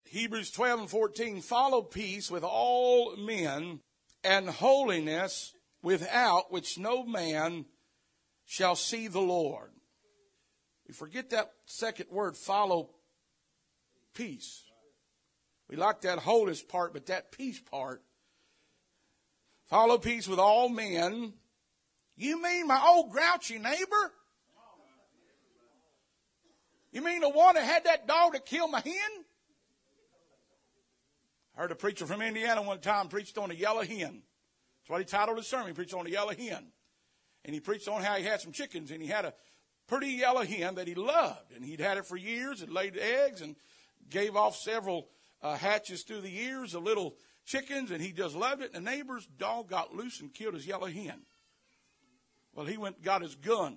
Hebrews 12:14, follow peace with all men and holiness, without which no man shall see the Lord. We forget that second word, follow peace. We like that holiness part, but that peace part. Follow peace with all men. You mean my old grouchy neighbor? You mean the one that had that dog that killed my hen? I heard a preacher from Indiana one time preached on a yellow hen. That's what he titled his sermon. He preached on a yellow hen. And he preached on how he had some chickens, and he had a pretty yellow hen that he loved. And he'd had it for years and laid eggs and gave off several hatches through the years of little chickens, and he just loved it. And the neighbor's dog got loose and killed his yellow hen. Well, he went and got his gun.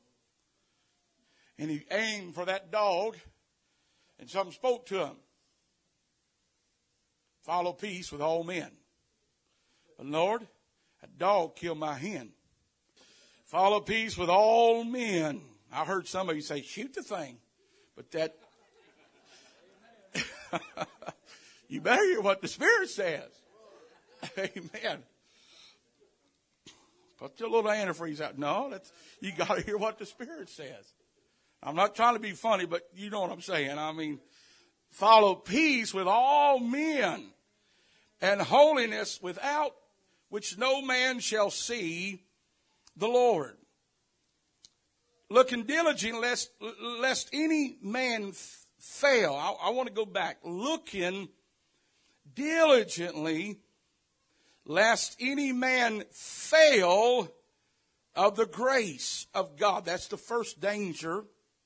And he aimed for that dog, and something spoke to him. Follow peace with all men. But Lord, that dog killed my hen. Follow peace with all men. I heard some of you say, shoot the thing. But that, you better hear what the Spirit says. Amen. Put your little antifreeze out. No, you got to hear what the Spirit says. I'm not trying to be funny, but you know what I'm saying. I mean, follow peace with all men and holiness, without which no man shall see the Lord. Looking diligent lest any man fail. I want to go back. Looking diligently lest any man fail of the grace of God. That's the first danger.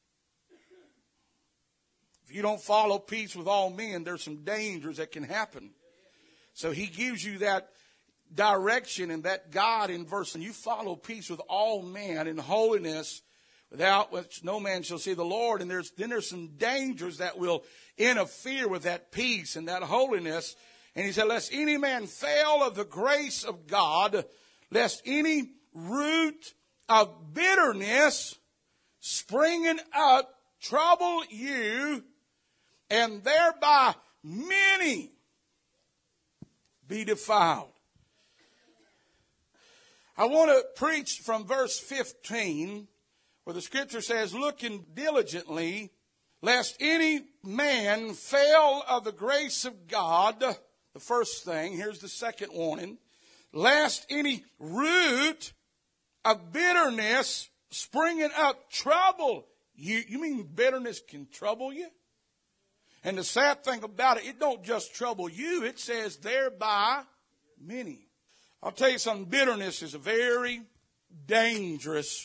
If you don't follow peace with all men, there's some dangers that can happen. So he gives you that direction and that God in verse, and you follow peace with all men in holiness, without which no man shall see the Lord. And there's some dangers that will interfere with that peace and that holiness. And he said, lest any man fail of the grace of God, lest any root of bitterness springing up trouble you, and thereby many be defiled. I want to preach from verse 15, where the scripture says, looking diligently, lest any man fail of the grace of God. The first thing, here's the second warning. Lest any root of bitterness springing up trouble you. You mean bitterness can trouble you? And the sad thing about it, it don't just trouble you. It says thereby many. I'll tell you something. Bitterness is a very dangerous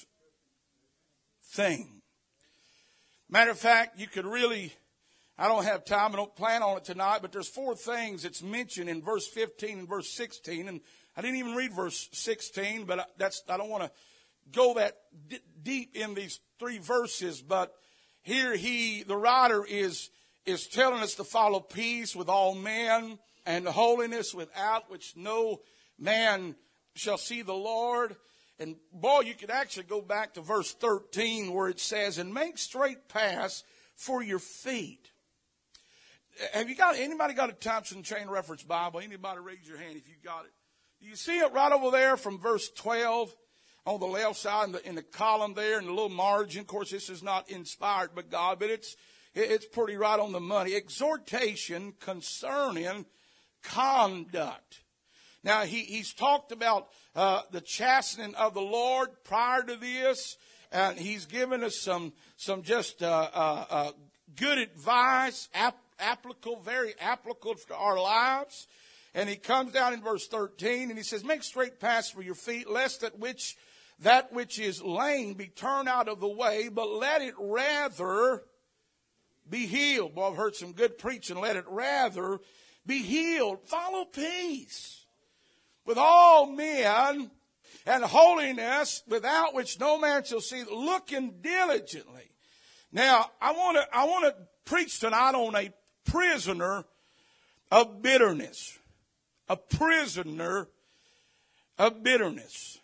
thing. Matter of fact, you could really, I don't have time, I don't plan on it tonight, but there's 4 things that's mentioned in verse 15 and verse 16. And I didn't even read verse 16, but I don't want to go that deep in these 3 verses. But here the writer is telling us to follow peace with all men and holiness, without which no man shall see the Lord. And boy, you could actually go back to verse 13 where it says, and make straight paths for your feet. Have anybody got a Thompson Chain Reference Bible? Anybody raise your hand if you got it. Do you see it right over there from verse 12 on the left side in the column there in the little margin? Of course, this is not inspired by God, but it's pretty right on the money. Exhortation concerning conduct. Now, he's talked about the chastening of the Lord prior to this, and he's given us some just good advice, very applicable to our lives. And he comes down in verse 13, and he says, make straight paths for your feet, lest that which is lame be turned out of the way, but let it rather be healed. Well, I've heard some good preaching. Let it rather be healed. Follow peace with all men and holiness, without which no man shall see, looking diligently. Now, I want to preach tonight on a prisoner of bitterness. A prisoner of bitterness.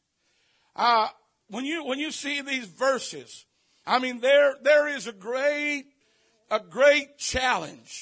When you see these verses, I mean, there is a great challenge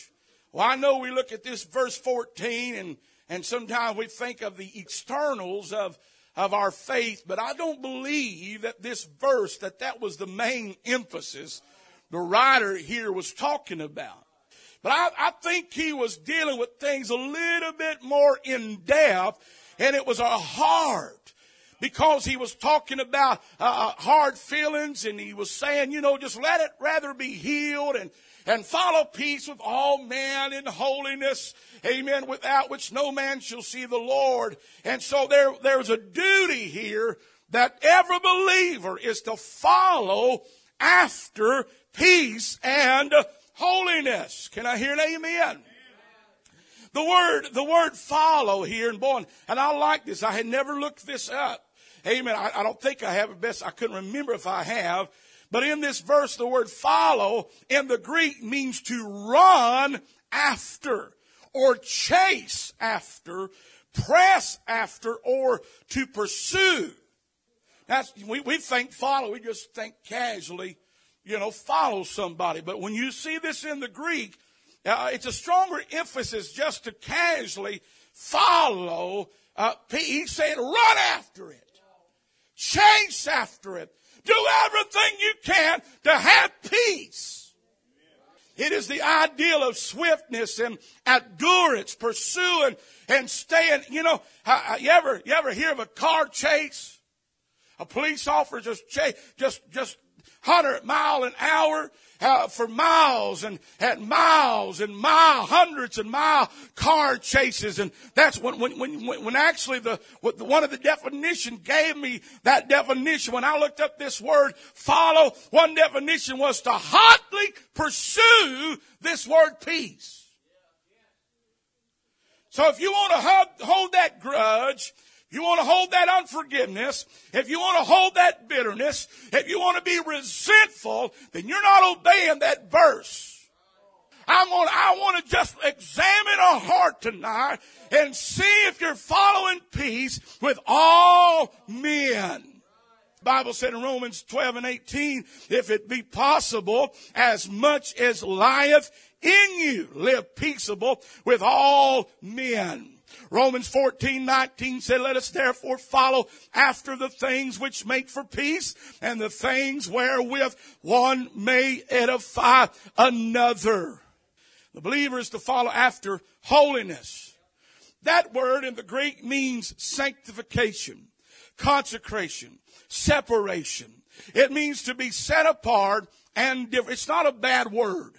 Well, I know we look at this verse 14 and sometimes we think of the externals of our faith, but I don't believe that this verse, that was the main emphasis the writer here was talking about. But I think he was dealing with things a little bit more in depth, and it was a heart, because he was talking about hard feelings, and he was saying, just let it rather be healed and follow peace with all men in holiness, amen, without which no man shall see the Lord. And so there's a duty here that every believer is to follow after peace and holiness. Can I hear an amen? The word follow here, and boy, and I like this. I had never looked this up. Amen. I don't think I have. I couldn't remember if I have. But in this verse, the word follow in the Greek means to run after, or chase after, press after, or to pursue. We think follow, we just think casually, follow somebody. But when you see this in the Greek, it's a stronger emphasis just to casually follow. He's saying run after it. Chase after it. Do everything you can to have peace. It is the ideal of swiftness and endurance, pursuing and staying. You ever hear of a car chase? A police officer just 100 miles an hour for miles and hundreds of mile car chases. And that's when actually one of the definition gave me that definition. When I looked up this word follow, one definition was to hotly pursue this word peace. So if you want to hold that grudge, you want to hold that unforgiveness, if you want to hold that bitterness, if you want to be resentful, then you're not obeying that verse. I want to just examine our heart tonight and see if you're following peace with all men. The Bible said in Romans 12:18, if it be possible, as much as lieth in you, live peaceable with all men. Romans 14:19 said, let us therefore follow after the things which make for peace, and the things wherewith one may edify another. The believer is to follow after holiness. That word in the Greek means sanctification, consecration, separation. It means to be set apart and different. It's not a bad word.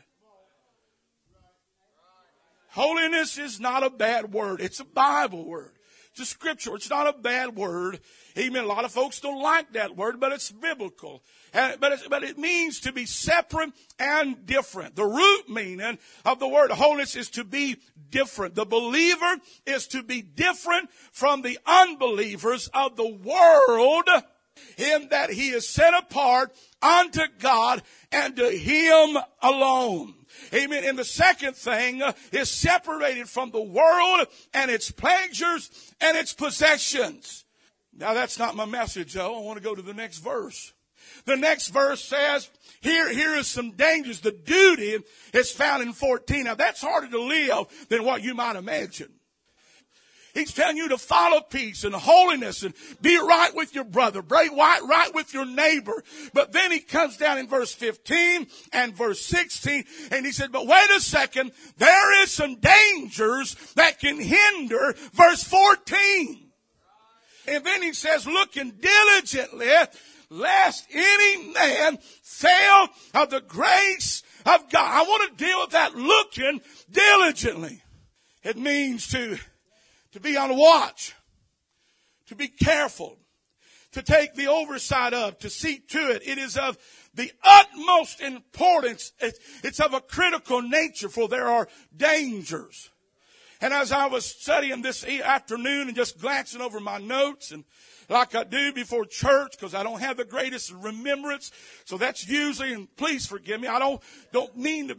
Holiness is not a bad word. It's a Bible word. It's a scripture. It's not a bad word. Amen. A lot of folks don't like that word, but it's biblical. But it means to be separate and different. The root meaning of the word holiness is to be different. The believer is to be different from the unbelievers of the world, in that he is set apart unto God and to Him alone. Amen. And the second thing is separated from the world and its pleasures and its possessions. Now that's not my message though. I want to go to the next verse. The next verse says, here is some dangers. The duty is found in 14. Now that's harder to live than what you might imagine. He's telling you to follow peace and holiness and be right with your brother, right with your neighbor. But then he comes down in verse 15 and verse 16 and he said, but wait a second, there is some dangers that can hinder verse 14. And then he says, looking diligently, lest any man fail of the grace of God. I want to deal with that looking diligently. It means to be on watch, to be careful, to take the oversight of, to see to it. It is of the utmost importance. It's of a critical nature, for there are dangers. And as I was studying this afternoon and just glancing over my notes, and like I do before church, because I don't have the greatest remembrance, so that's usually, and please forgive me, I don't mean to be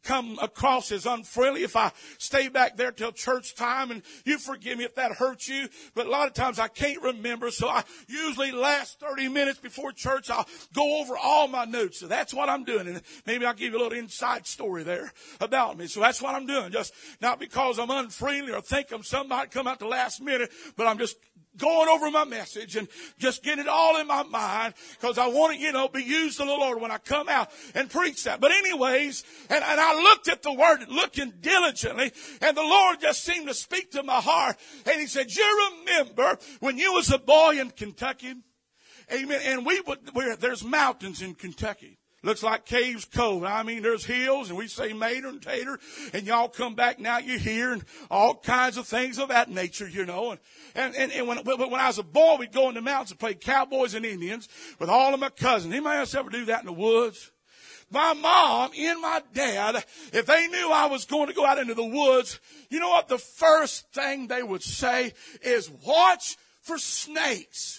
come across as unfriendly, if I stay back there till church time, and you forgive me if that hurts you, but a lot of times I can't remember, so I usually last 30 minutes before church, I'll go over all my notes. So that's what I'm doing, and maybe I'll give you a little inside story there about me. So that's what I'm doing, just not because I'm unfriendly or think I'm somebody come out the last minute, but I'm just going over my message and just getting it all in my mind because I want to, be used of the Lord when I come out and preach that. But anyways, and I looked at the word, looking diligently, and the Lord just seemed to speak to my heart. And he said, you remember when you was a boy in Kentucky? Amen. And there's mountains in Kentucky. Looks like Caves Cove. I mean, there's hills, and we say Mater and Tater, and y'all come back now, you're here, and all kinds of things of that nature, And when I was a boy, we'd go in the mountains and play cowboys and Indians with all of my cousins. Anybody else ever do that in the woods? My mom and my dad, if they knew I was going to go out into the woods, you know what the first thing they would say is, watch for snakes.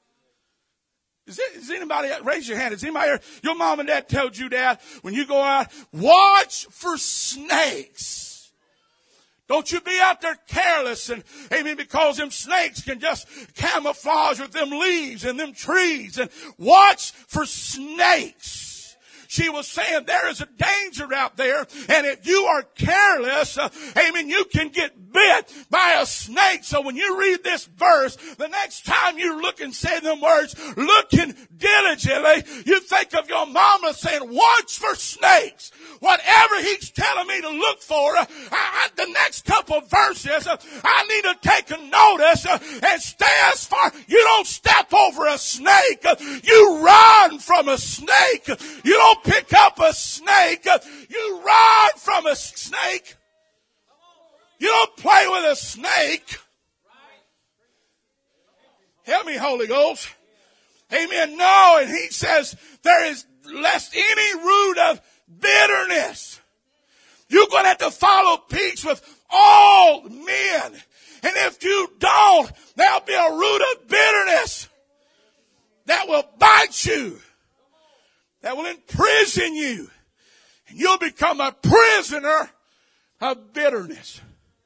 Is anybody, raise your hand, is anybody here, your mom and dad told you, Dad, when you go out, watch for snakes. Don't you be out there careless and, amen, because them snakes can just camouflage with them leaves and them trees, and watch for snakes. She was saying there is a danger out there, and if you are careless, amen, you can get bit by a snake. So when you read this verse, the next time you look and say them words, looking diligently, you think of your mama saying, watch for snakes. Whatever he's telling me to look for, the next couple of verses, I need to take a notice and stay as far. You don't step over a snake. You run from a snake. You don't pick up a snake. You run from a snake. You don't play with a snake. Help me, Holy Ghost. Amen. No, and he says there is lest any root of bitterness. You're going to have to follow peace with all men. And if you don't, there'll be a root of bitterness that will bite you, that will imprison you. And you'll become a prisoner of bitterness.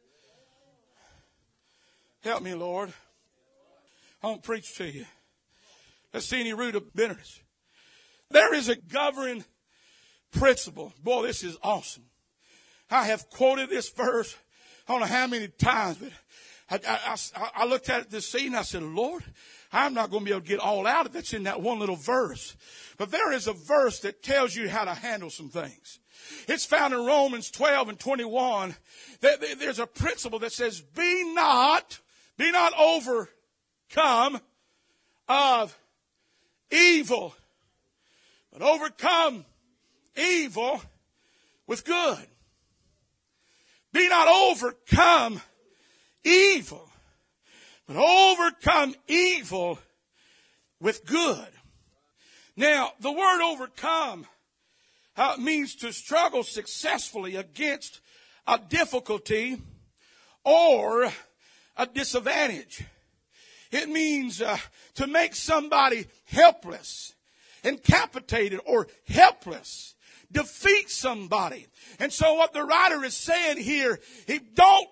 Help me, Lord. I won't preach to you. Let's see any root of bitterness. There is a governing principle. Boy, this is awesome. I have quoted this verse I don't know how many times, but I looked at it this evening and I said, Lord, I'm not going to be able to get all out of that's in that one little verse. But there is a verse that tells you how to handle some things. It's found in Romans 12 and 21. There's a principle that says, be not overcome of evil, but overcome evil with good. Be not overcome evil, but overcome evil with good. Now, the word overcome means to struggle successfully against a difficulty or a disadvantage. It means to make somebody helpless, incapacitated, or helpless. Defeat somebody. And so what the writer is saying here, don't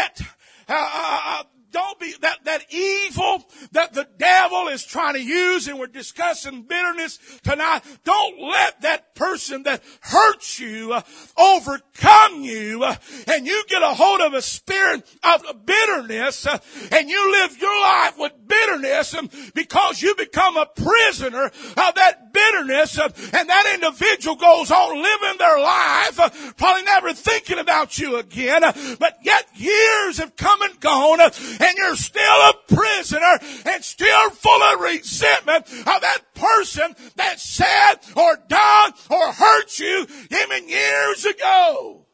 be that evil that the devil is trying to use, and we're discussing bitterness tonight. Don't let that person that hurts you overcome you, and you get a hold of a spirit of bitterness, and you live your life with bitterness because you become a prisoner of that bitterness, and that individual goes on living their life, probably never thinking about you again, but yet years have come and gone, and you're still a prisoner and still full of resentment of that person that said or done or hurt you even years ago.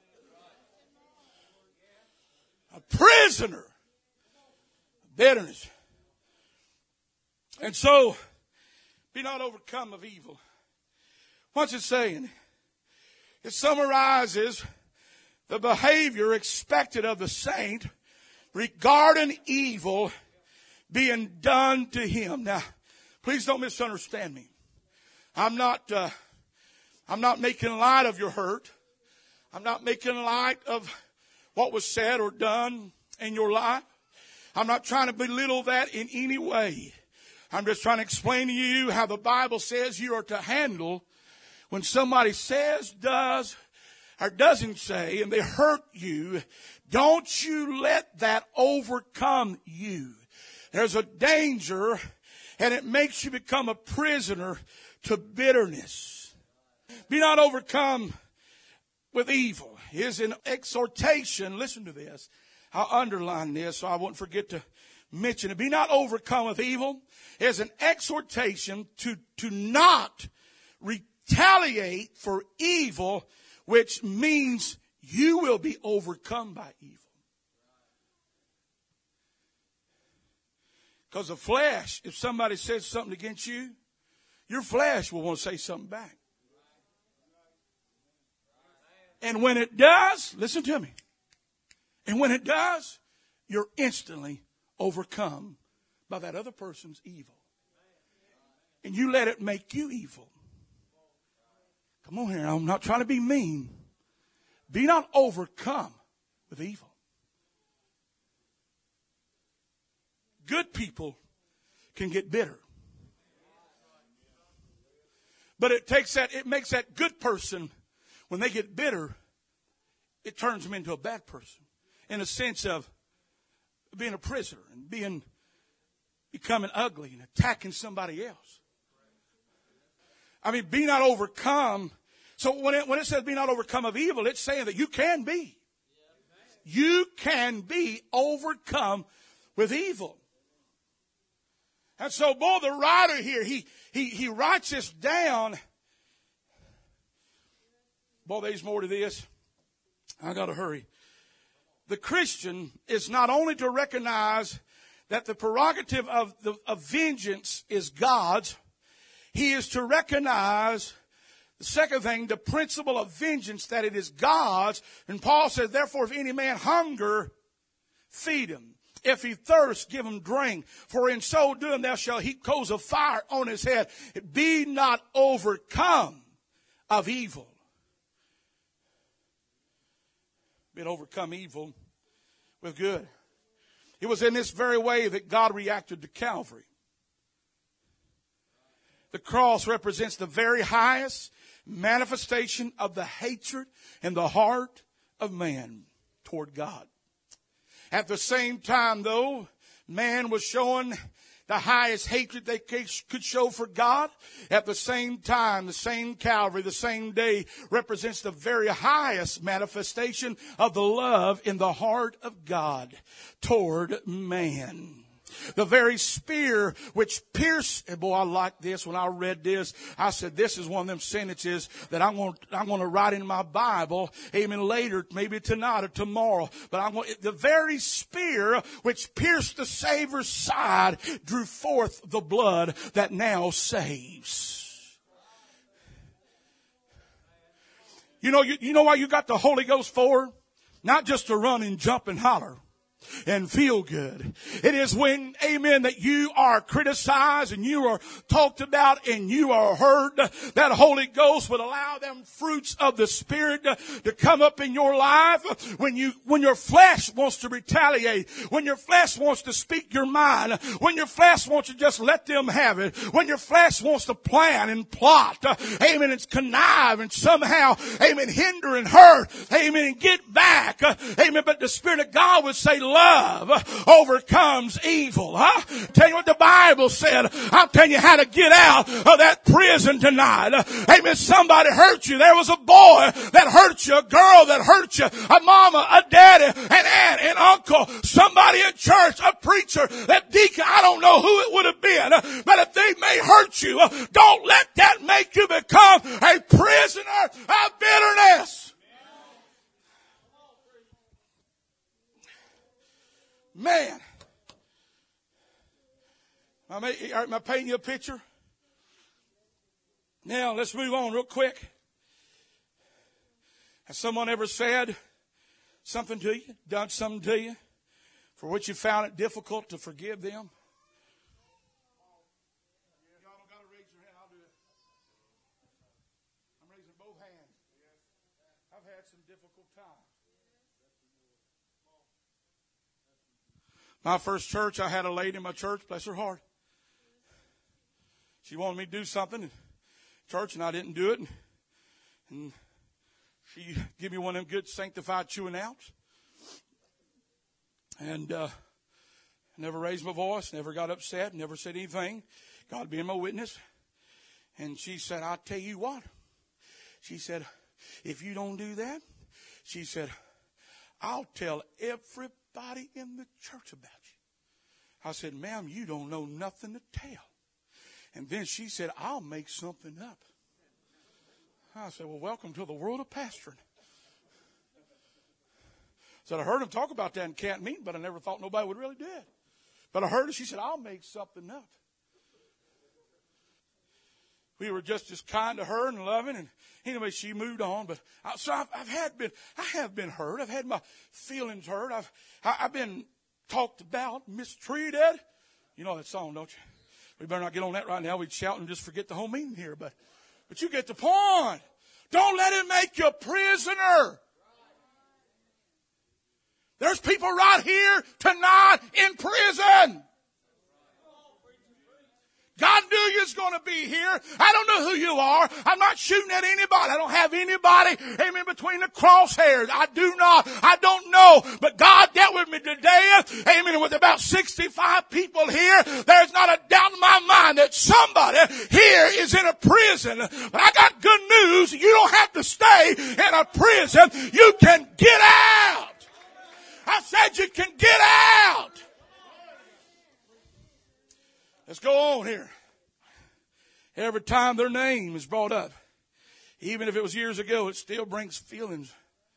A prisoner of bitterness. And so, be not overcome of evil. What's it saying? It summarizes the behavior expected of the saint regarding evil being done to him. Now, please don't misunderstand me. I'm not making light of your hurt. I'm not making light of what was said or done in your life. I'm not trying to belittle that in any way. I'm just trying to explain to you how the Bible says you are to handle when somebody says, does, or doesn't say, and they hurt you. Don't you let that overcome you. There's a danger, and it makes you become a prisoner to bitterness. Be not overcome with evil. Is an exhortation. Listen to this. I'll underline this so I won't forget to mention it. Be not overcome with evil is an exhortation to not retaliate for evil, which means you will be overcome by evil. Because the flesh, if somebody says something against you, your flesh will want to say something back. And when it does, listen to me. And when it does, you're instantly overcome by that other person's evil. And you let it make you evil. Come on here. I'm not trying to be mean. Be not overcome with evil. Good people can get bitter. But it makes that good person, when they get bitter, it turns them into a bad person. In a sense of being a prisoner and becoming ugly and attacking somebody else. I mean, be not overcome. So when it says be not overcome of evil, it's saying that you can be. You can be overcome with evil. And so, boy, the writer here, he writes this down. Boy, there's more to this. I got to hurry. The Christian is not only to recognize that the prerogative of vengeance is God's, he is to recognize the second thing, the principle of vengeance, that it is God's. And Paul says, therefore, if any man hunger, feed him. If he thirst, give him drink. For in so doing, thou shalt heap coals of fire on his head. Be not overcome of evil. Be not overcome evil with good. It was in this very way that God reacted to Calvary. The cross represents the very highest manifestation of the hatred in the heart of man toward God. At the same time, though, man was showing the highest hatred they could show for God. At the same time, the same Calvary, the same day, represents the very highest manifestation of the love in the heart of God toward man. The very spear which pierced, and boy, I like this. When I read this, I said, this is one of them sentences that I'm going to write in my Bible, amen, later, maybe tonight or tomorrow. But the very spear which pierced the Savior's side drew forth the blood that now saves. You know why you got the Holy Ghost for? Not just to run and jump and holler and feel good. It is when, amen, that you are criticized and you are talked about and you are heard, that Holy Ghost would allow them fruits of the Spirit to come up in your life. When your flesh wants to retaliate, when your flesh wants to speak your mind, when your flesh wants to just let them have it, when your flesh wants to plan and plot, amen, and connive and somehow, amen, hinder and hurt, amen, and get back, amen, but the Spirit of God would say, love overcomes evil. Tell you what the Bible said. I'll tell you how to get out of that prison tonight. Amen. Somebody hurt you. There was a boy that hurt you, a girl that hurt you, a mama, a daddy, an aunt, an uncle, somebody in church, a preacher, a deacon. I don't know who it would have been, but if they may hurt you, don't let that make you become a prisoner of bitterness. Man, am I painting you a picture? Now, let's move on real quick. Has someone ever said something to you, done something to you, for which you found it difficult to forgive them? Y'all don't got to raise your hand. I'll do it. I'm raising both hands. I've had some difficult My first church, I had a lady in my church, bless her heart. She wanted me to do something in church, and I didn't do it. And she gave me one of them good sanctified chewing outs. And never raised my voice, never got upset, never said anything. God being my witness. And she said, I'll tell you what. She said, if you don't do that, she said, I'll tell everybody in the church about you. I said, ma'am, you don't know nothing to tell. And then she said, I'll make something up. I said, well, welcome to the world of pastoring. I said, I heard him talk about that in camp meeting, but I never thought nobody would really do it. But I heard her, she said, I'll make something up. We were just as kind to her and loving, and anyway, she moved on. But so I have been hurt. I've had my feelings hurt. I've been talked about, mistreated. You know that song, don't you? We better not get on that right now. We'd shout and just forget the whole meeting here. But you get the point. Don't let it make you a prisoner. There's people right here tonight in prison. God knew you was going to be here. I don't know who you are. I'm not shooting at anybody. I don't have anybody, amen, between the crosshairs. I don't know. But God dealt with me today, amen, with about 65 people here. There's not a doubt in my mind that somebody here is in a prison. But I got good news. You don't have to stay in a prison. You can get out. I said you can get out. Let's go on here. Every time their name is brought up, even if it was years ago, it still brings feelings.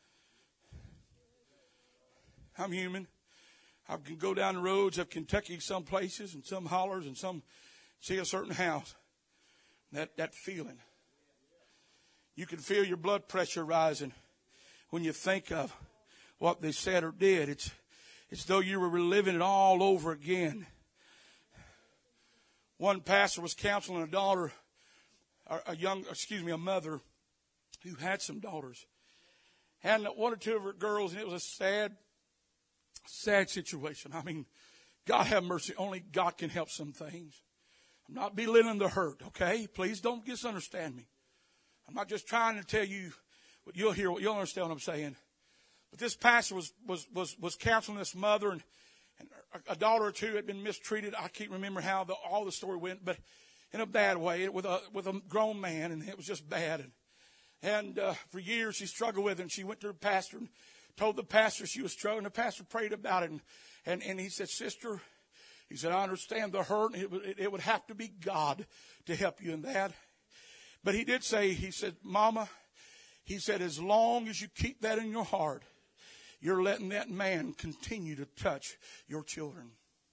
I'm human. I can go down the roads of Kentucky some places and some hollers and some see a certain house. That feeling. You can feel your blood pressure rising when you think of what they said or did. It's though you were reliving it all over again. One pastor was counseling a mother who had some daughters. And one or two of her girls, and it was a sad situation. I mean, God have mercy. Only God can help some things. I'm not belittling the hurt, okay? Please don't misunderstand me. I'm not just trying to tell you what you'll understand what I'm saying. But this pastor was counseling this mother, and a daughter or two had been mistreated. I can't remember how all the story went, but in a bad way with a grown man, and it was just bad. And for years she struggled with it, and she went to the pastor and told the pastor she was struggling. The pastor prayed about it, and he said, sister, he said, I understand the hurt. It would have to be God to help you in that. But he did say, he said, Mama, he said, as long as you keep that in your heart, you're letting that man continue to touch your children.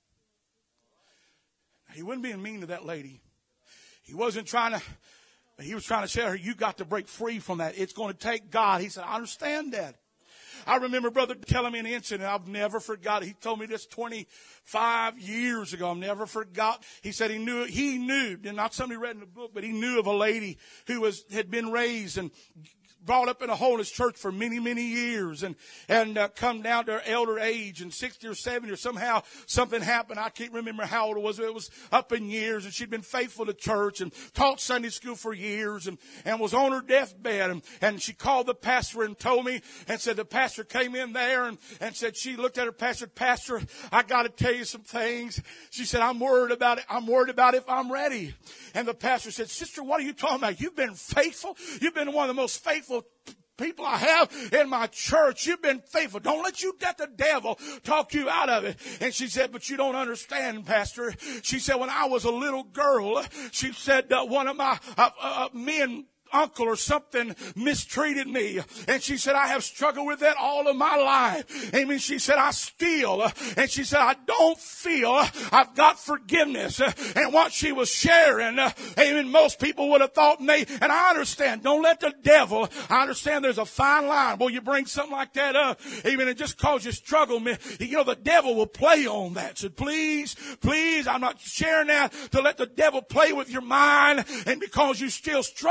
He wasn't being mean to that lady. He was trying to tell her, you got to break free from that. It's going to take God. He said, I understand that. I remember brother telling me an incident I've never forgot. He told me this 25 years ago. I've never forgot. He said he knew, and not somebody read in the book, but he knew of a lady who had been raised and brought up in a holiness church for many, many years and come down to her elder age and 60 or 70 or somehow something happened. I can't remember how old it was. It was up in years, and she'd been faithful to church and taught Sunday school for years and was on her deathbed. And she called the pastor and told me and said the pastor came in there and said she looked at her pastor, Pastor, I got to tell you some things. She said, I'm worried about it. I'm worried about if I'm ready. And the pastor said, Sister, what are you talking about? You've been faithful. You've been one of the most faithful people I have in my church. You've been faithful. Don't let the devil talk you out of it. And she said, but you don't understand, Pastor. She said, when I was a little girl, she said one of my men, uncle or something mistreated me. And she said, I have struggled with that all of my life. Amen. She said, I still, and she said, I don't feel I've got forgiveness. And what she was sharing, amen, most people would have thought, and I understand, don't let the devil, I understand there's a fine line. Boy, you bring something like that up, amen, and just cause you struggle, the devil will play on that. So please, I'm not sharing that to let the devil play with your mind, and because you still struggle some,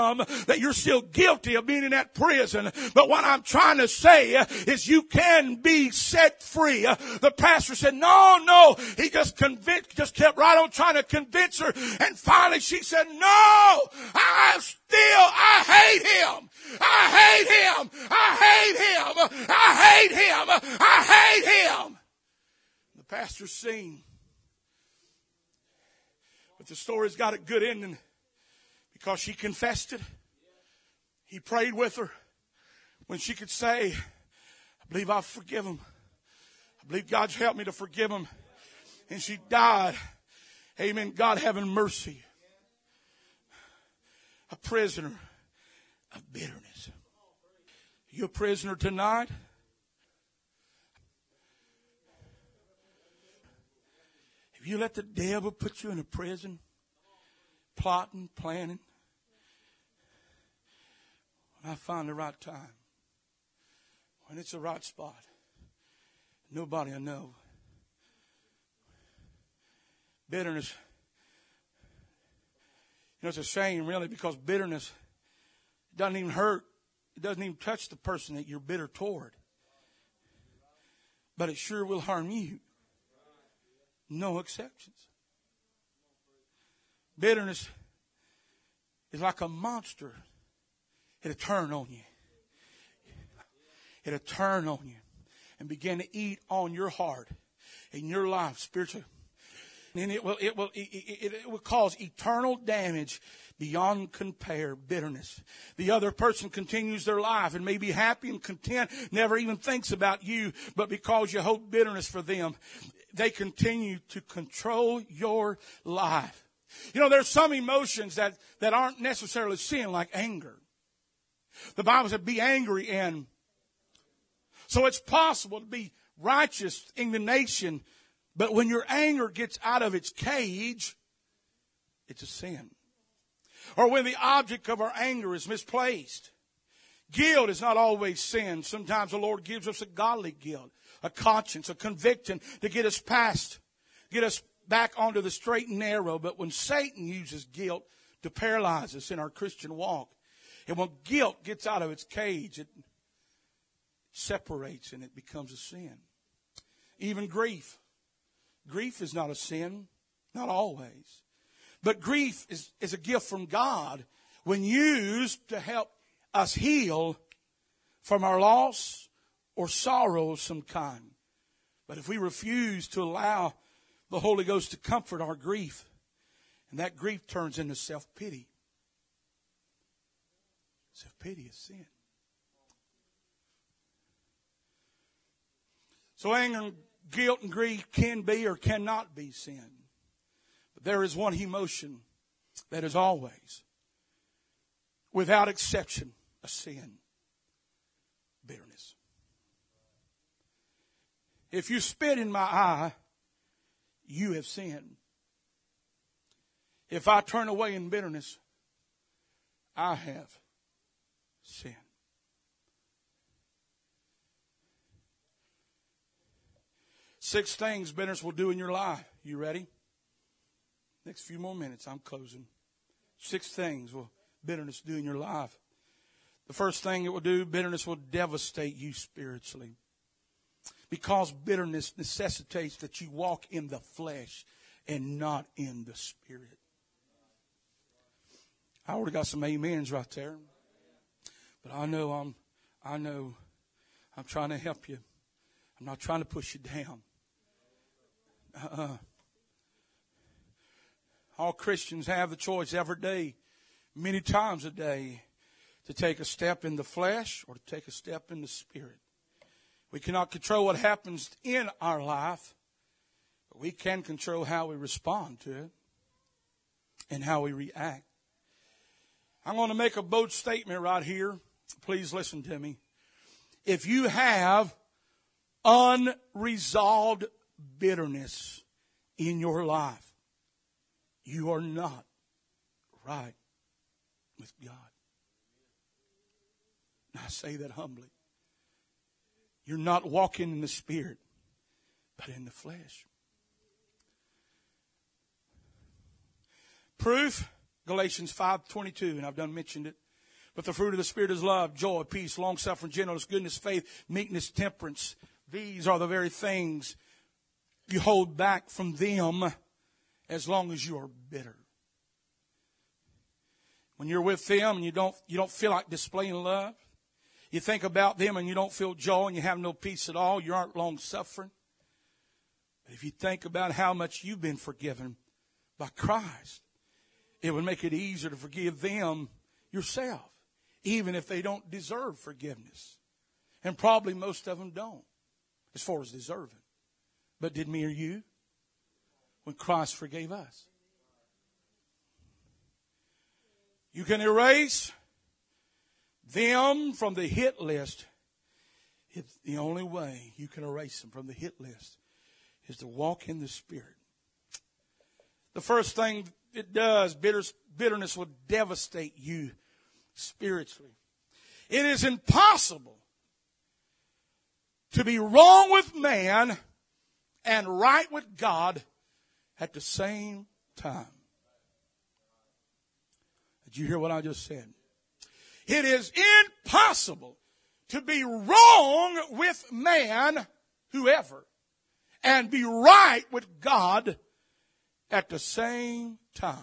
overcome that you're still guilty of being in that prison. But what I'm trying to say is you can be set free. The pastor said, no. He just kept right on trying to convince her. And finally she said, no, I hate him. I hate him. I hate him. I hate him. I hate him. The pastor's seen. But the story's got a good ending because she confessed it. He prayed with her when she could say, I believe I'll forgive him. I believe God's helped me to forgive him. And she died. Amen. God having mercy. A prisoner of bitterness. You a prisoner tonight? If you let the devil put you in a prison, plotting, planning, when I find the right time, when it's the right spot, nobody will know. Bitterness. It's a shame, really, because bitterness doesn't even hurt. It doesn't even touch the person that you're bitter toward. But it sure will harm you. No exceptions. Bitterness is like a monster. It'll turn on you. It'll turn on you and begin to eat on your heart and your life spiritually. And it will cause eternal damage beyond compare. Bitterness. The other person continues their life and may be happy and content, never even thinks about you, but because you hold bitterness for them, they continue to control your life. There's some emotions that aren't necessarily sin, like anger. The Bible said, be angry and. So it's possible to be righteous indignation, but when your anger gets out of its cage, it's a sin. Or when the object of our anger is misplaced. Guilt is not always sin. Sometimes the Lord gives us a godly guilt, a conscience, a conviction to get us past, get us back onto the straight and narrow. But when Satan uses guilt to paralyze us in our Christian walk, and when guilt gets out of its cage, it separates and it becomes a sin. Even grief. Grief is not a sin, not always. But grief is a gift from God when used to help us heal from our loss or sorrow of some kind. But if we refuse to allow the Holy Ghost to comfort our grief, and that grief turns into self-pity. Self-pity is sin. So anger, guilt, and grief can be or cannot be sin. But there is one emotion that is always, without exception, a sin. Bitterness. If you spit in my eye, you have sinned. If I turn away in bitterness, I have sinned. 6 things bitterness will do in your life. You ready? Next few more minutes, I'm closing. 6 things will bitterness do in your life. The first thing it will do, bitterness will devastate you spiritually. Because bitterness necessitates that you walk in the flesh and not in the spirit. I already got some amens right there. But I know I'm trying to help you. I'm not trying to push you down. All Christians have the choice every day, many times a day, to take a step in the flesh or to take a step in the spirit. We cannot control what happens in our life, but we can control how we respond to it and how we react. I'm going to make a bold statement right here. Please listen to me. If you have unresolved bitterness in your life, you are not right with God. And I say that humbly. You're not walking in the Spirit, but in the flesh. Proof Galatians 5:22, and I've done mentioned it. But the fruit of the Spirit is love, joy, peace, long-suffering, gentleness, goodness, faith, meekness, temperance. These are the very things you hold back from them as long as you are bitter. When you're with them and you don't feel like displaying love, you think about them and you don't feel joy and you have no peace at all, you aren't long-suffering. But if you think about how much you've been forgiven by Christ, it would make it easier to forgive them yourself, even if they don't deserve forgiveness. And probably most of them don't, as far as deserving. But did me or you when Christ forgave us? You can erase them from the hit list. It's the only way you can erase them from the hit list is to walk in the Spirit. The first thing it does, bitterness will devastate you spiritually. It is impossible to be wrong with man and right with God at the same time. Did you hear what I just said? It is impossible to be wrong with man, whoever, and be right with God at the same time.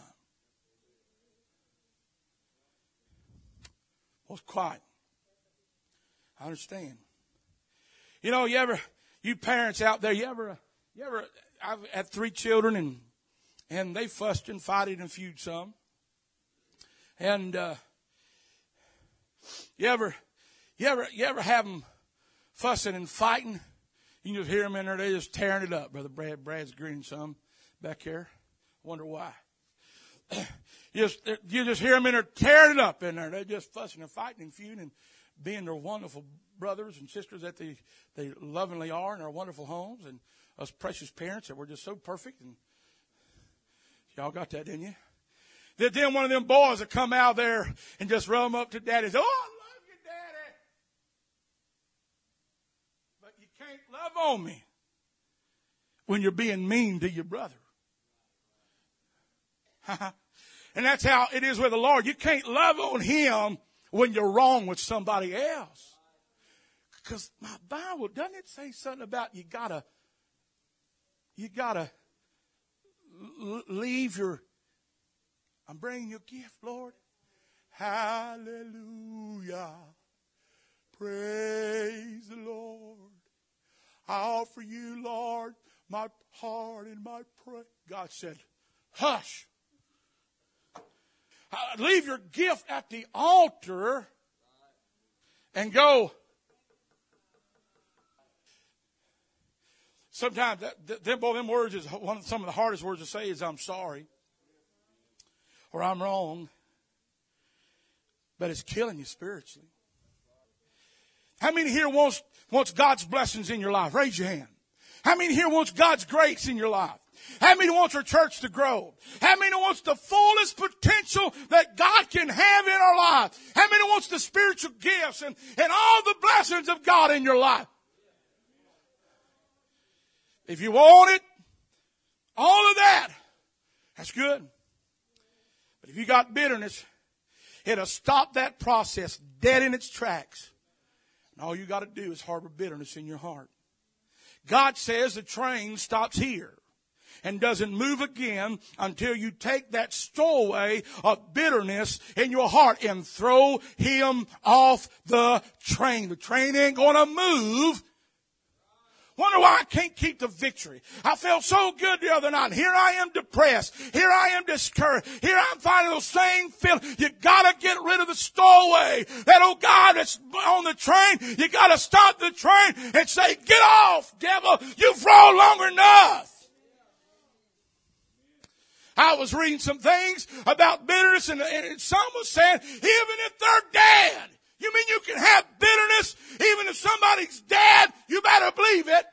Well, it's quiet. I understand. You know, you parents out there, I've had 3 children and they fussed and foughted and feud some. And you ever have them fussing and fighting? You can just hear them in there. They're just tearing it up. Brother Brad's grinning some back here. I wonder why. You just hear them in there tearing it up in there. They're just fussing and fighting and feuding and being their wonderful brothers and sisters that they lovingly are in our wonderful homes, and us precious parents that were just so perfect. And y'all got that, didn't you? Then one of them boys would come out there and just run up to Daddy and say, "Oh, I love you, Daddy. But you can't love on me when you're being mean to your brother." And that's how it is with the Lord. You can't love on Him when you're wrong with somebody else. Because my Bible, doesn't it say something about you gotta leave your, I'm bringing you a gift, Lord. Hallelujah. Praise the Lord. I offer you, Lord, my heart and my prayer. God said, hush. Leave your gift at the altar and go. Sometimes them words is some of the hardest words to say is I'm sorry or I'm wrong. But it's killing you spiritually. How many here wants God's blessings in your life? Raise your hand. How many here wants God's grace in your life? How many wants our church to grow? How many wants the fullest potential that God can have in our life? How many wants the spiritual gifts and all the blessings of God in your life? If you want it, all of that, that's good. But if you got bitterness, it'll stop that process dead in its tracks. And all you got to do is harbor bitterness in your heart. God says the train stops here and doesn't move again until you take that stowaway of bitterness in your heart and throw him off the train. The train ain't going to move. Wonder why I can't keep the victory. I felt so good the other night. Here I am depressed. Here I am discouraged. Here I'm finding those same feelings. You gotta get rid of the stowaway. That old guy that's on the train. You gotta stop the train and say, get off, devil. You've rolled long enough. I was reading some things about bitterness and some was saying, even if they're dead. You mean you can have bitterness even if somebody's dead? You better believe it.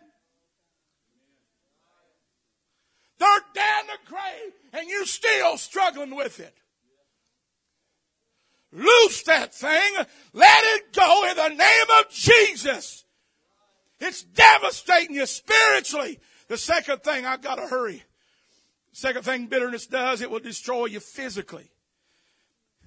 They're dead in the grave and you're still struggling with it. Loose that thing. Let it go in the name of Jesus. It's devastating you spiritually. The second thing, I've got to hurry. Second thing bitterness does, it will destroy you physically.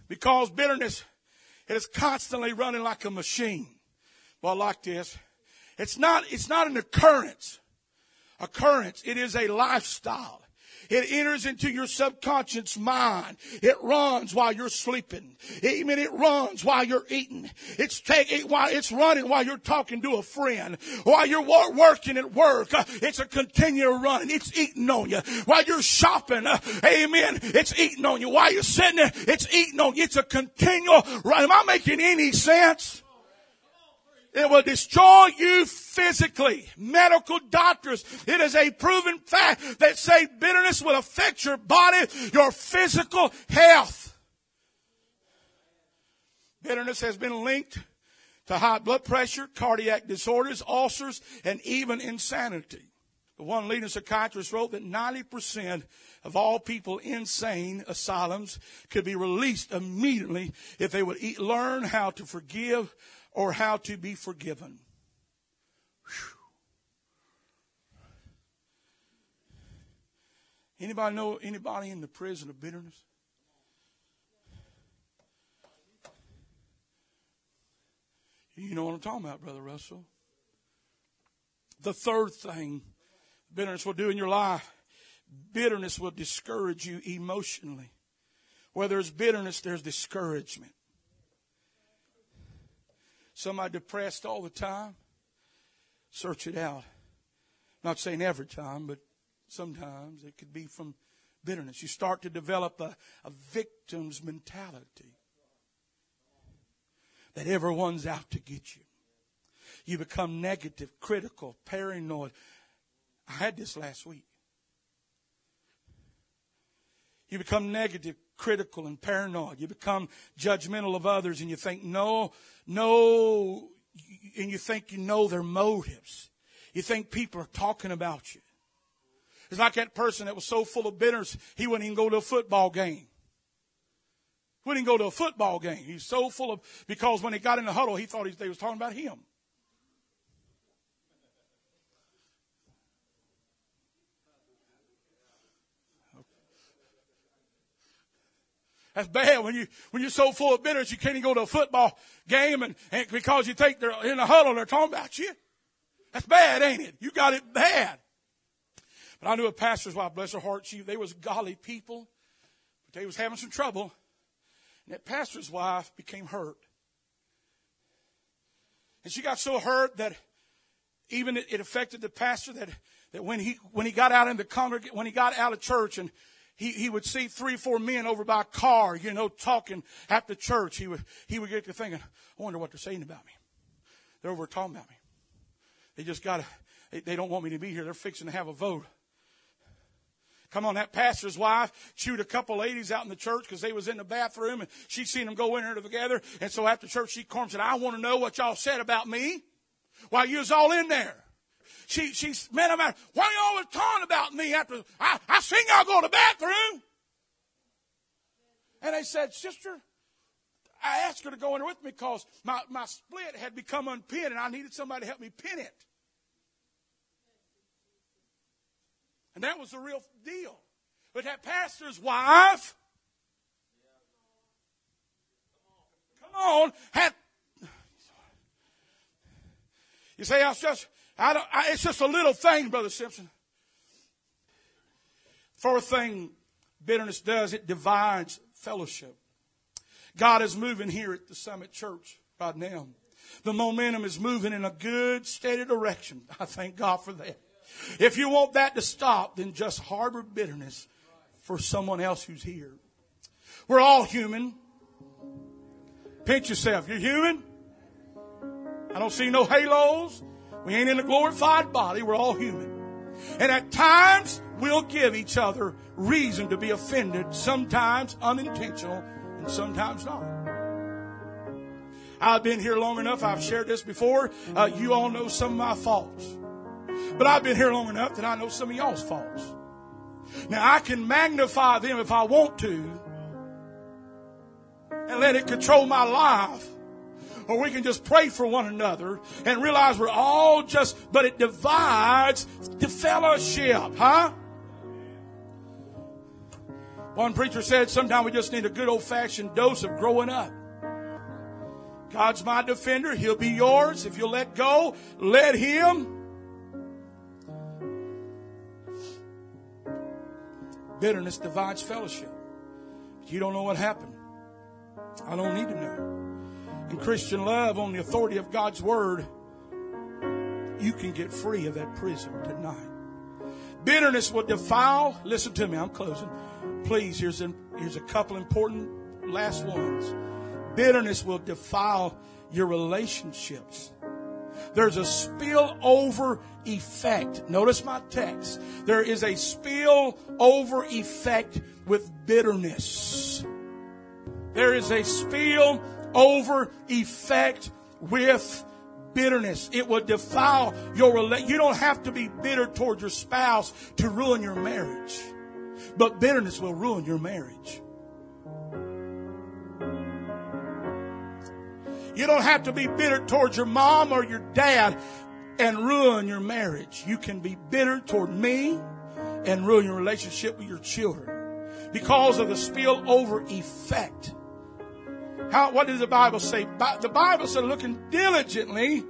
Because bitterness, it is constantly running like a machine. Well, like this. It's not an occurrence. It is a lifestyle. It enters into your subconscious mind. It runs while you're sleeping. It runs while you're eating. It's running while you're talking to a friend. While you're working at work, it's a continual running. It's eating on you. While you're shopping, amen, it's eating on you. While you're sitting there, it's eating on you. It's a continual run. Am I making any sense? It will destroy you physically. Medical doctors, it is a proven fact that say bitterness will affect your body, your physical health. Bitterness has been linked to high blood pressure, cardiac disorders, ulcers, and even insanity. The one leading psychiatrist wrote that 90% of all people in insane asylums could be released immediately if they would learn how to forgive or how to be forgiven. Whew. Anybody know anybody in the prison of bitterness? You know what I'm talking about, Brother Russell. The third thing bitterness will do in your life, bitterness will discourage you emotionally. Where there's bitterness, there's discouragement. Somebody depressed all the time? Search it out. Not saying every time, but sometimes it could be from bitterness. You start to develop a victim's mentality. That everyone's out to get you. You become negative, critical, paranoid. I had this last week. You become negative, critical, and paranoid. You become judgmental of others, and you think, no, and you think you know their motives. You think people are talking about you. It's like that person that was so full of bitterness, he wouldn't even go to a football game. Wouldn't even go to a football game. He's so full of, because when he got in the huddle, he thought they was talking about him. That's bad when you're so full of bitterness you can't even go to a football game and because you think they're in the huddle they're talking about you. That's bad, ain't it? You got it bad. But I knew a pastor's wife, bless her heart, they was godly people, but they was having some trouble. And that pastor's wife became hurt. And she got so hurt that even it affected the pastor that when he got out in the congregation, when he got out of church and he would see 3 or 4 men over by a car, talking after church. He would get to thinking, I wonder what they're saying about me. They're over talking about me. They don't want me to be here. They're fixing to have a vote. Come on, that pastor's wife chewed a couple ladies out in the church because they was in the bathroom and she seen them go in there together. And so after church, she called and said, I want to know what y'all said about me while you was all in there. She's met him out. Why are you always talking about me after I seen y'all go to the bathroom? And they said, sister, I asked her to go in there with me because my split had become unpinned and I needed somebody to help me pin it. And that was the real deal. But that pastor's wife, come on, you say, it's just a little thing, Brother Simpson. Fourth thing bitterness does, it divides fellowship. God is moving here at the Summit Church right now. The momentum is moving in a good, steady direction. I thank God for that. If you want that to stop, then just harbor bitterness for someone else who's here. We're all human. Pinch yourself. You're human. I don't see no halos. We ain't in a glorified body. We're all human. And at times, we'll give each other reason to be offended. Sometimes unintentional and sometimes not. I've been here long enough. I've shared this before. You all know some of my faults. But I've been here long enough that I know some of y'all's faults. Now, I can magnify them if I want to and let it control my life. Or we can just pray for one another and realize we're all but it divides the fellowship, huh? One preacher said, sometimes we just need a good old-fashioned dose of growing up. God's my defender. He'll be yours. If you'll let go, let Him. Bitterness divides fellowship. You don't know what happened. I don't need to know. In Christian love, on the authority of God's Word, you can get free of that prison tonight. Bitterness will defile. Listen to me, I'm closing. Please, here's a couple important last ones. Bitterness will defile your relationships. There's a spillover effect. Notice my text. There is a spillover effect with bitterness. There is a spillover effect with bitterness. It will defile your relationship. You don't have to be bitter toward your spouse to ruin your marriage. But bitterness will ruin your marriage. You don't have to be bitter towards your mom or your dad and ruin your marriage. You can be bitter toward me and ruin your relationship with your children because of the spillover effect. What does the Bible say? The Bible said, looking diligently,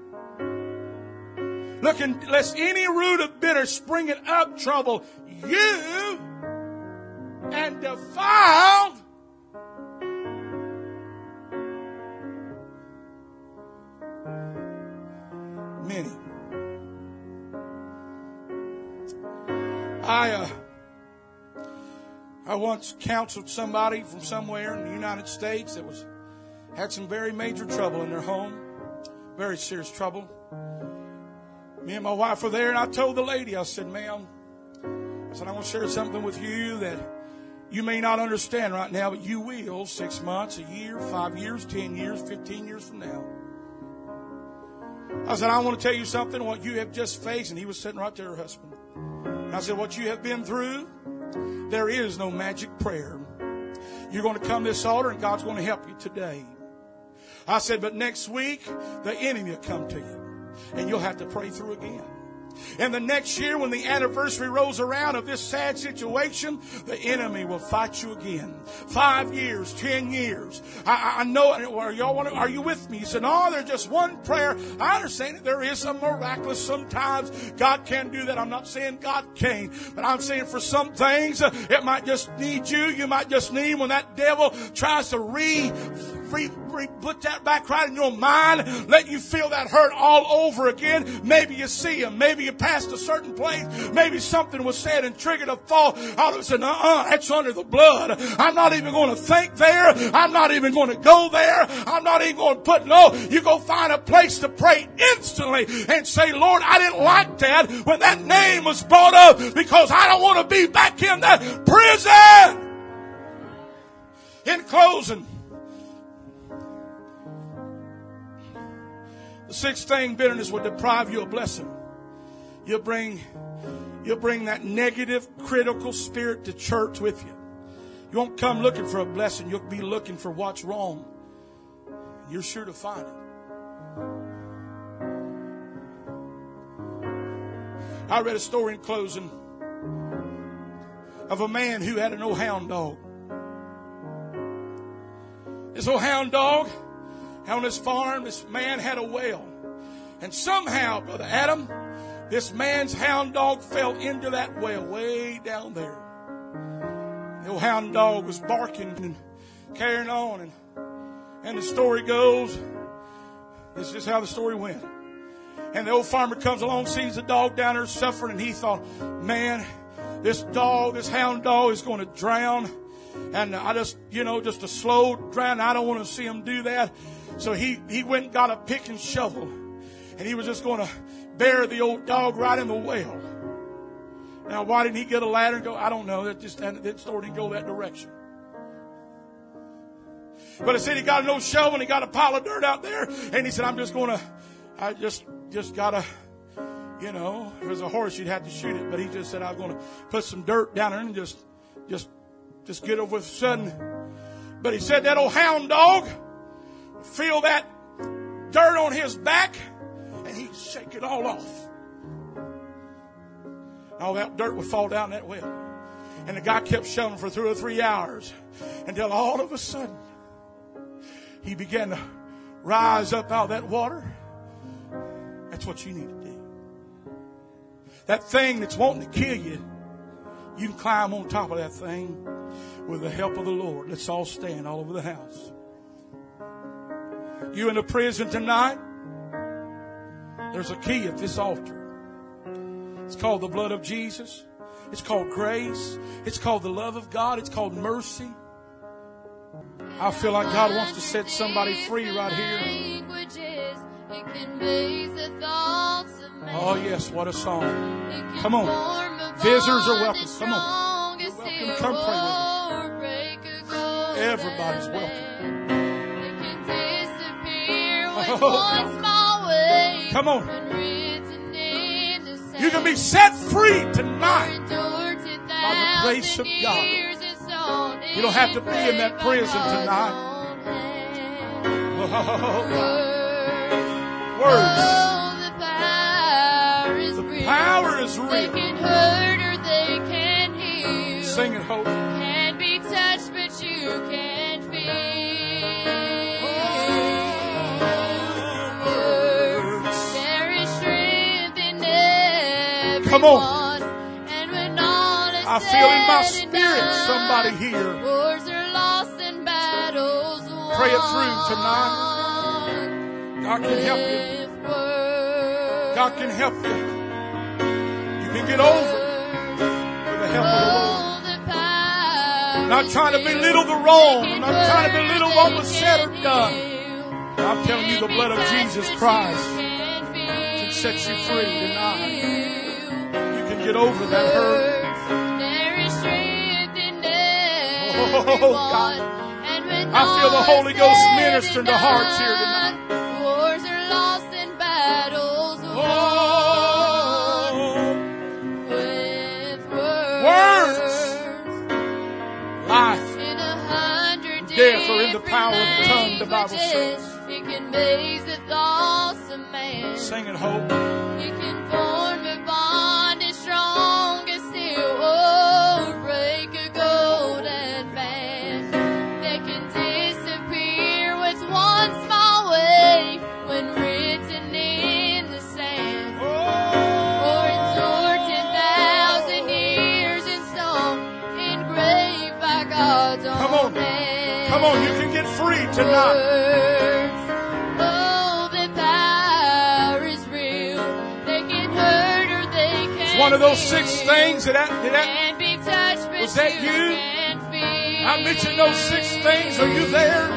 lest any root of bitter springing up trouble you and defile many. I once counseled somebody from somewhere in the United States that had some very major trouble in their home, very serious trouble. Me and my wife were there, and I told the lady, I said, ma'am, I want to share something with you that you may not understand right now, but you will 6 months, a year, 5 years, 10 years, 15 years from now. I said, I want to tell you something, what you have just faced. And he was sitting right there, her husband. And I said, what you have been through, there is no magic prayer. You're going to come to this altar and God's going to help you today. I said, but next week, the enemy will come to you. And you'll have to pray through again. And the next year, when the anniversary rolls around of this sad situation, the enemy will fight you again. 5 years, 10 years. I know. Are you with me? He said, no, there's just one prayer. I understand that there is some miraculous. Sometimes God can do that. I'm not saying God can't, but I'm saying for some things, it might just need you. You might just need when that devil tries to put that back right in your mind, let you feel that hurt all over again. Maybe you see him. Maybe you passed a certain place. Maybe something was said and triggered a thought. All of a sudden, that's under the blood. I'm not even going to think there. I'm not even going to go there. I'm not even going to put no. You go find a place to pray instantly and say, Lord, I didn't like that when that name was brought up because I don't want to be back in that prison. In closing, the sixth thing, bitterness will deprive you of blessing. You'll bring that negative, critical spirit to church with you. You won't come looking for a blessing. You'll be looking for what's wrong. You're sure to find it. I read a story in closing of a man who had an old hound dog. This old hound dog, on his farm, this man had a well. And somehow, Brother Adam, this man's hound dog fell into that well way down there. The old hound dog was barking and carrying on. And the story goes, this is how the story went. And the old farmer comes along, sees the dog down there suffering, and he thought, man, this hound dog is going to drown. And I just a slow drown. I don't want to see him do that. So he went and got a pick and shovel. And he was just going to bury the old dog right in the well. Now, why didn't he get a ladder and go? I don't know. That story didn't go that direction. But it said he got an old shovel and he got a pile of dirt out there. And he said, I just got to, if it was a horse, you'd have to shoot it. But he just said, I'm going to put some dirt down there and just get over with sudden. But he said that old hound dog would feel that dirt on his back and he'd shake it all off. All that dirt would fall down that well. And the guy kept shoving for 2 or 3 hours until all of a sudden he began to rise up out of that water. That's what you need to do. That thing that's wanting to kill you, you can climb on top of that thing with the help of the Lord. Let's all stand all over the house. You in the prison tonight, there's a key at this altar. It's called the blood of Jesus. It's called grace. It's called the love of God. It's called mercy. I feel like God wants to set somebody free right here. Oh yes, what a song. Come on. Visitors are welcome. Come on. You're welcome. Come pray with me. Everybody's welcome. Oh, come on. You can be set free tonight by the grace of God. You don't have to be in that prison tonight. Words. The power is real. They can hurt or they can heal. Sing it, Hope. Can't be touched, but you can feel. Words. There is strength in everyone. Come on. And when all is I feel in my spirit somebody here. Wars are lost and battles won. Pray it through tonight. God can help you. God can help you. You can get over with the help of the Lord. I'm not trying to belittle the wrong. I'm not trying to belittle what was said or done. I'm telling you the blood of Jesus Christ can set you free tonight. You can get over that hurt. Oh, God. I feel the Holy Ghost ministering to hearts here tonight. Wars are lost and battles won with words. Life and death are in the power of the tongue, the Bible says. It can raise the thoughts of man. Sing it, Hope. It can form a bond as strong as steel. Oh, break a golden band that can disappear with one small wave when written in the sand. Or endure 10,000 years in stone, engraved by God's own hand. Come on, you can get free tonight. One of those 6 things was that you? I mentioned those 6 things. Are you there?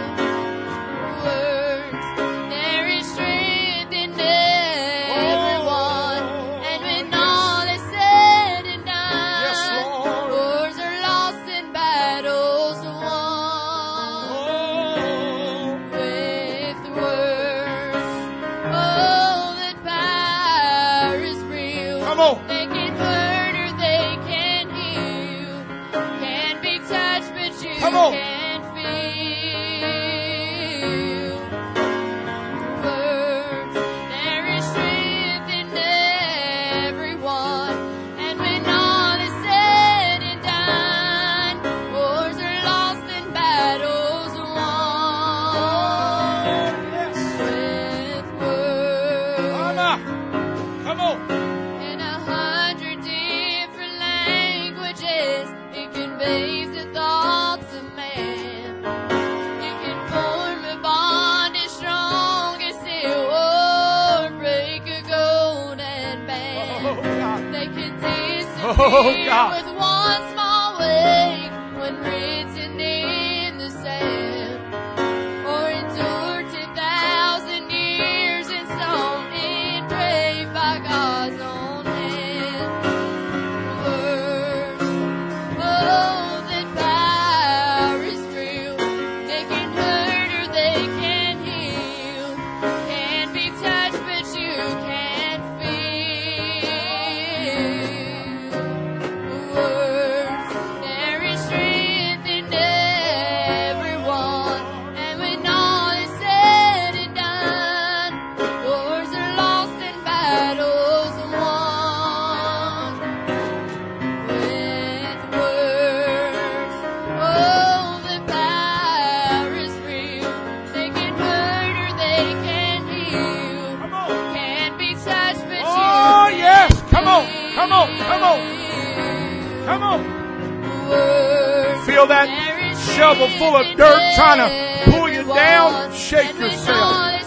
There is strength in everyone, and when all is said and done, yes, Lord. Wars are lost and battles won with words. Oh, that power is real. Come on. Come on. Can feel words. There is strength in everyone, and when all is said and done, wars are lost and battles won with words. Come on. In 100 different languages, it conveys the thoughts of man. You can form a bond as strong as steel, or break a golden band. Oh, they can disappear with one small wave when written in the sand, or endure 10,000 years in stone, engraved by God's own hand. Words, oh, that power is real. They can hurt or they can heal. Can't be touched, but you can feel. Words, there is strength feel that shovel full of dirt trying to pull you down, shake yourself.